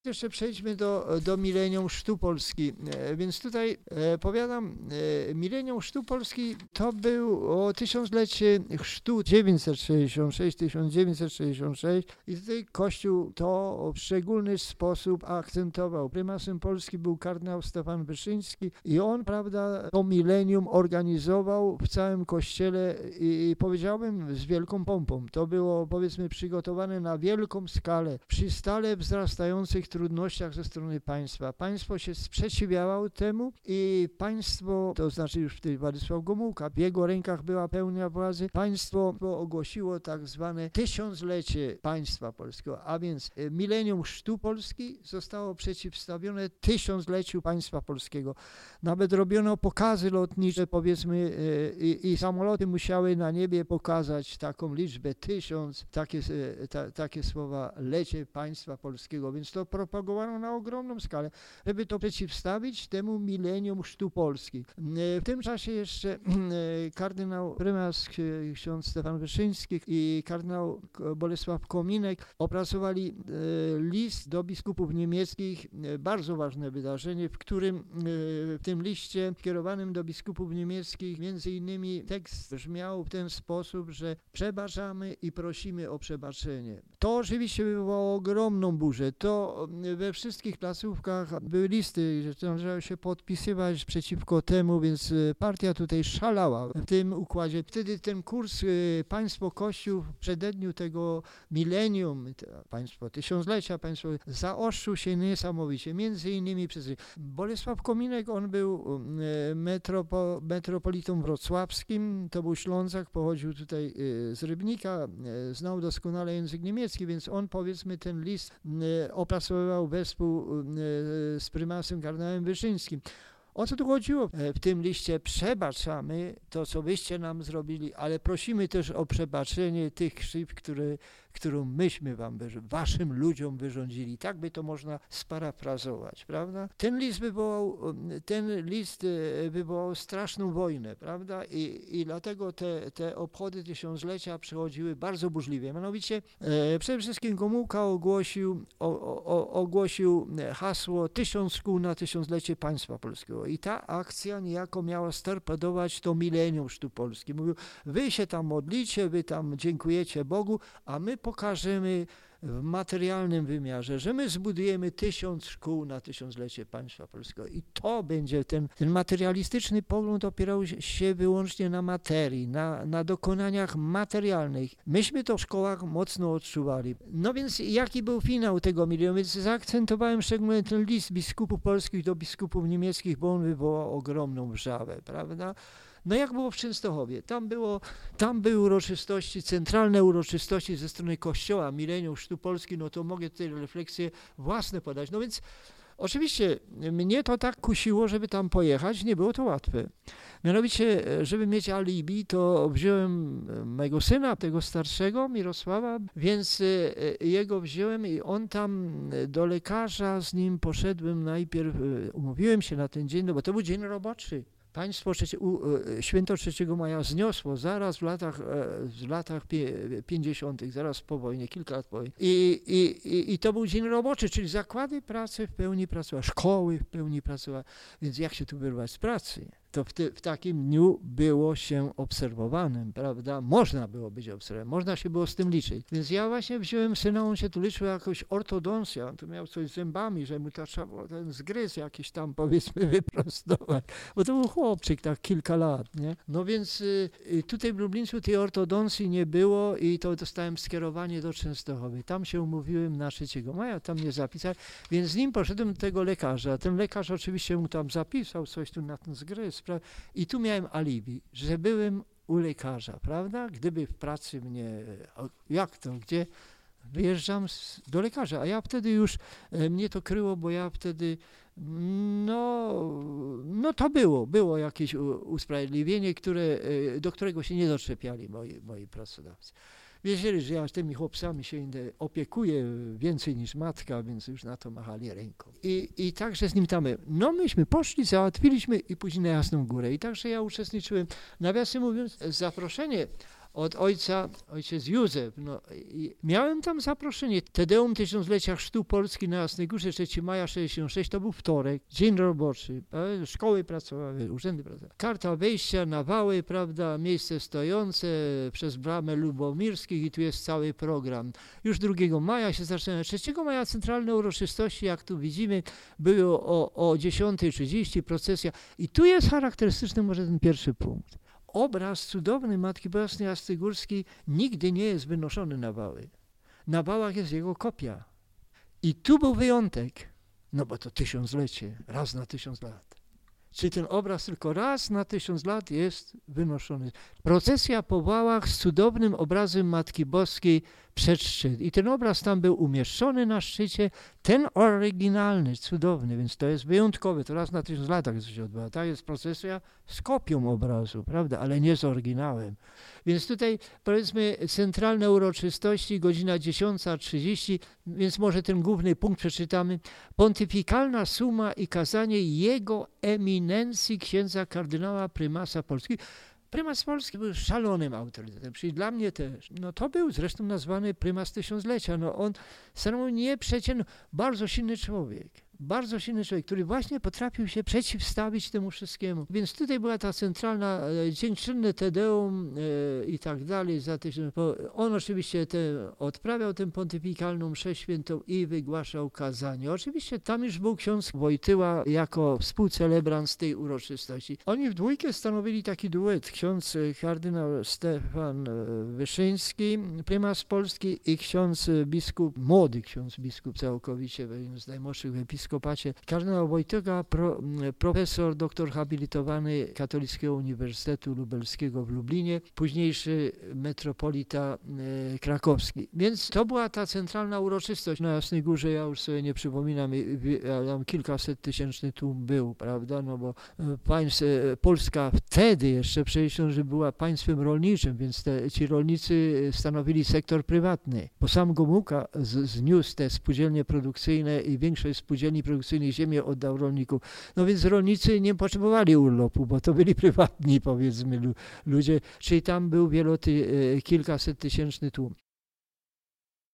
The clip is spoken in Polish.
Jeszcze przejdźmy do Milenium Chrztu Polski. Więc tutaj powiadam, Milenium Chrztu Polski to było tysiąclecie chrztu 1966 i tutaj Kościół to w szczególny sposób akcentował. Prymasem Polski był kardynał Stefan Wyszyński i on, prawda, to milenium organizował w całym Kościele i powiedziałbym z wielką pompą. To było, powiedzmy, przygotowane na wielką skalę, przy stale wzrastających trudnościach ze strony państwa. Państwo się sprzeciwiało temu i państwo, to znaczy już wtedy Władysław Gomułka, w jego rękach była pełnia władzy, państwo ogłosiło tak zwane tysiąclecie państwa polskiego, a więc milenium Chrztu Polski zostało przeciwstawione tysiącleciu państwa polskiego. Nawet robiono pokazy lotnicze, powiedzmy, i samoloty musiały na niebie pokazać taką liczbę 1000, takie słowa, lecie państwa polskiego, więc to propagowano na ogromną skalę, żeby to przeciwstawić temu milenium Chrztu Polski. W tym czasie jeszcze kardynał prymas ksiądz Stefan Wyszyński i kardynał Bolesław Kominek opracowali list do biskupów niemieckich, bardzo ważne wydarzenie, w którym w tym liście kierowanym do biskupów niemieckich między innymi tekst brzmiał w ten sposób, że przebaczamy i prosimy o przebaczenie. To oczywiście wywołało ogromną burzę. To we wszystkich placówkach były listy, że należało się podpisywać przeciwko temu, więc partia tutaj szalała w tym układzie. Wtedy ten kurs Państwo Kościół w przededniu tego milenium, państwo tysiąclecia, państwo zaostrzył się niesamowicie. Między innymi przez Bolesław Kominek, on był metropolitą wrocławskim, to był Ślązak, pochodził tutaj z Rybnika, znał doskonale język niemiecki, więc on, powiedzmy, ten list opracowywał wespół z prymasem kardynałem Wyszyńskim. O co tu chodziło? W tym liście przebaczamy to, co wyście nam zrobili, ale prosimy też o przebaczenie tych krzywd, którą myśmy waszym ludziom wyrządzili. Tak by to można sparafrazować, prawda? Ten list wywołał straszną wojnę, prawda? I dlatego te obchody tysiąclecia przechodziły bardzo burzliwie. Mianowicie przede wszystkim Gomułka ogłosił hasło 1000 szkół na tysiąclecie państwa polskiego. I ta akcja niejako miała storpedować to milenium Chrztu Polski. Mówił, wy się tam modlicie, wy tam dziękujecie Bogu, a my pokażemy w materialnym wymiarze, że my zbudujemy 1000 szkół na tysiąclecie państwa polskiego. I to będzie ten materialistyczny pogląd opierał się wyłącznie na materii, na dokonaniach materialnych. Myśmy to w szkołach mocno odczuwali. No więc jaki był finał tego milenium? Więc zaakcentowałem szczególnie ten list biskupów polskich do biskupów niemieckich, bo on wywołał ogromną wrzawę, prawda? No jak było w Częstochowie? Tam były uroczystości, centralne uroczystości ze strony Kościoła, milenium Chrztu Polski, no to mogę tutaj refleksje własne podać. No więc oczywiście mnie to tak kusiło, żeby tam pojechać, nie było to łatwe. Mianowicie, żeby mieć alibi, to wziąłem mego syna, tego starszego, Mirosława, więc jego wziąłem i on tam do lekarza, z nim poszedłem najpierw, umówiłem się na ten dzień, no bo to był dzień roboczy. Państwo święto 3 maja zniosło zaraz w latach 50., zaraz po wojnie, kilka lat po wojnie. I to był dzień roboczy, czyli zakłady pracy w pełni pracowały, szkoły w pełni pracowały. Więc jak się tu wyrwać z pracy? To w takim dniu było się obserwowanym, prawda? Można było być obserwowanym, można się było z tym liczyć. Więc ja właśnie wziąłem syna, on się tu liczył jakoś ortodoncję, on tu miał coś z zębami, że mu to trzeba było ten zgryz jakiś tam, powiedzmy, wyprostować, bo to był chłopczyk, tak kilka lat, nie? No więc tutaj w Lublińcu tej ortodoncji nie było i to dostałem skierowanie do Częstochowy. Tam się umówiłem na 3 maja, tam mnie zapisać, więc z nim poszedłem do tego lekarza. Ten lekarz oczywiście mu tam zapisał coś tu na ten zgryz, i tu miałem alibi, że byłem u lekarza, prawda? Gdyby w pracy jak to, gdzie? Wyjeżdżam do lekarza, a ja wtedy już, mnie to kryło, bo ja wtedy, no to było jakieś usprawiedliwienie, do którego się nie doczepiali moi pracodawcy. Wiedzieli, że ja tymi chłopcami się opiekuję więcej niż matka, więc już na to machali ręką. I także z nim tam, no myśmy poszli, załatwiliśmy i później na Jasną Górę. I także ja uczestniczyłem, nawiasem mówiąc, zaproszenie od ojciec Józef. No, i miałem tam zaproszenie. Tedeum Tysiąclecia Chrztu Polski na Jasnej Górze 3 maja 66, to był wtorek, dzień roboczy. Szkoły pracowały, urzędy pracowały. Karta wejścia na wały, prawda, miejsce stojące przez bramę Lubomirskich i tu jest cały program. Już 2 maja się zaczyna. 3 maja centralne uroczystości, jak tu widzimy, były o 10:30 procesja. I tu jest charakterystyczny może ten pierwszy punkt. Obraz cudowny Matki Bolesnej Jasnogórskiej nigdy nie jest wynoszony na wały. Na wałach jest jego kopia. I tu był wyjątek, no bo to 1000-lecie, raz na 1000 lat. Czyli ten obraz tylko raz na 1000 lat jest wynoszony. Procesja po wałach z cudownym obrazem Matki Boskiej przed szczyt. I ten obraz tam był umieszczony na szczycie, ten oryginalny, cudowny, więc to jest wyjątkowe. To raz na 1000 lat tak się odbywa. Ta jest procesja z kopią obrazu, prawda, ale nie z oryginałem. Więc tutaj powiedzmy centralne uroczystości, godzina 10:30, więc może ten główny punkt przeczytamy. Pontyfikalna suma i kazanie jego eminencji księdza kardynała prymasa Polski. Prymas Polski był szalonym autorytetem, czyli dla mnie też. No to był zresztą nazwany prymas tysiąclecia. No on stanowił nieprzeciętny, bardzo silny człowiek, który właśnie potrafił się przeciwstawić temu wszystkiemu. Więc tutaj była ta centralna, dziękczynne Tedeum i tak dalej. On oczywiście odprawiał tę pontyfikalną mszę świętą i wygłaszał kazanie. Oczywiście tam już był ksiądz Wojtyła jako współcelebrant tej uroczystości. Oni w dwójkę stanowili taki duet. Ksiądz kardynał Stefan Wyszyński, prymas Polski i młody ksiądz biskup całkowicie, jeden z najmłodszych w episkopacie, kardynał Wojtyła, profesor, doktor habilitowany Katolickiego Uniwersytetu Lubelskiego w Lublinie, późniejszy metropolita krakowski. Więc to była ta centralna uroczystość na Jasnej Górze. Ja już sobie nie przypominam, tam kilkaset tysięczny tłum był, prawda, no bo Polska wtedy jeszcze że była państwem rolniczym, więc ci rolnicy stanowili sektor prywatny, bo sam Gomułka zniósł te spółdzielnie produkcyjne i większość spółdzielni produkcyjnych ziemię oddał rolnikom. No więc rolnicy nie potrzebowali urlopu, bo to byli prywatni, powiedzmy, ludzie, czyli tam był kilkaset tysięczny tłum.